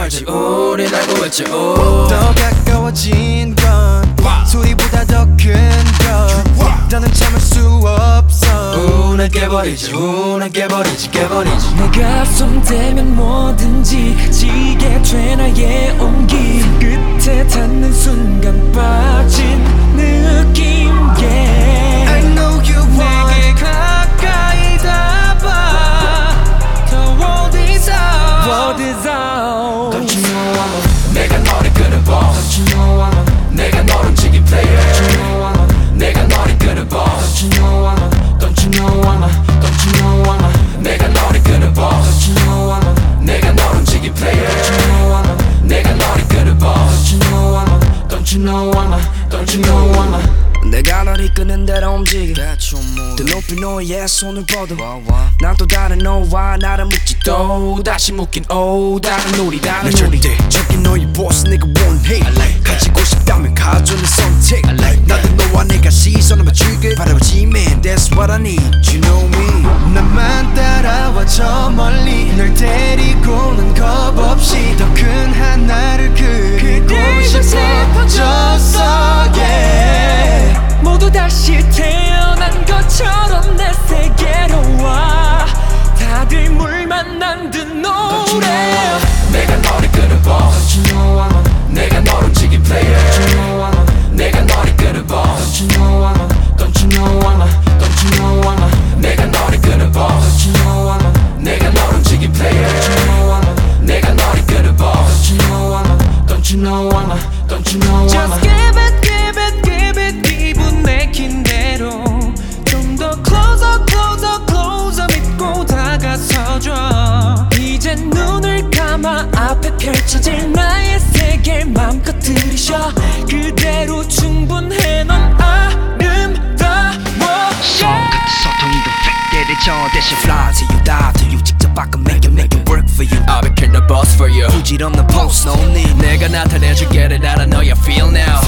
알지 우린 알고 있지 더 가까워진 건 소리보다 더 큰 것 더는 참을 수 없어 난 깨버리지 난 깨버리지 내가 손대면 뭐든지 지게 돼 나의 온기 끝에 닿는 순간 빠진 느낌 yeah. I know you want 내게 가까이 닿아 The world is out World is out Don't you know I'm a 내가 너를 끄는 boss Don't you know I'm a 내가 널 움직인 player Don't you know I'm a 내가 너를 끄는 boss Don't you know I'm a Don't you know I'm a Don't you know I'm a 내가 너를 끄는 boss Don't you know I'm a 내가 널 움직인 player Don't you know I'm a 내가 너를 끄는 boss Don't you know I'm a Don't you know I'm a Don't you know I'm a 내가 널 이끄는 대로 움직여 더 높이 너의 손을 뻗어 난 또 다른 너와 나를 묶지 또 다시 묶인 다른 우리 다른 날 우리 절대적인 너의 보스 내가 원해 가지고 싶다면 가져는 선택 나도 너와 내가 시선을 맞추길 바라보지 man That's what I need You know me 나만 따라와 저 멀리 널 데리고는 겁 없이 더 큰 하나를 그리고 싶어졌어 yeah. 모두 다시 태어난 것처럼 내 세계로 와 다들 물 만난 듯 노래 내가 너를 끄는 boss Don't you know I'm a 내가 널 움직인 player Don't you know I'm a 내가 너를 끄는 boss Don't you know I'm a Don't you know I'm a Don't you know I'm a 내가 너를 끄는 boss Don't you know I'm a 내가 널 움직인 player Don't you know I'm a 내가 너를 끄는 boss Don't you know I'm a Don't you know I'm a Don't you know I'm a Just give it give it give it 기분 내킨 대로 좀 더 closer closer closer 믿고 다가서줘 이제 눈을 감아 앞에 펼쳐질 나의 세계 맘껏 들이쉬어 그대로 충분해 넌 아름다워 손끝에 소통이도 팩대를 저 대신 fly to you die to you 직접 바꿔 make it work for you I became the boss for you 부질없는 post no need 내가 나타내줄게 를 알아 know you feel now